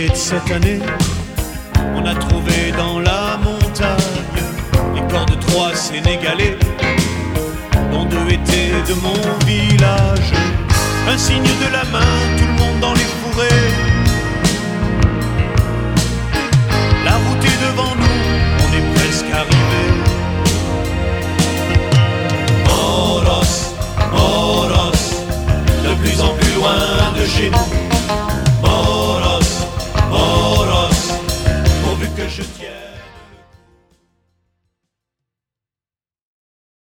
janvier de cette année, on a trouvé dans la montagne les corps de 3 Sénégalais, dont 2 étaient de mon village. Un signe de la main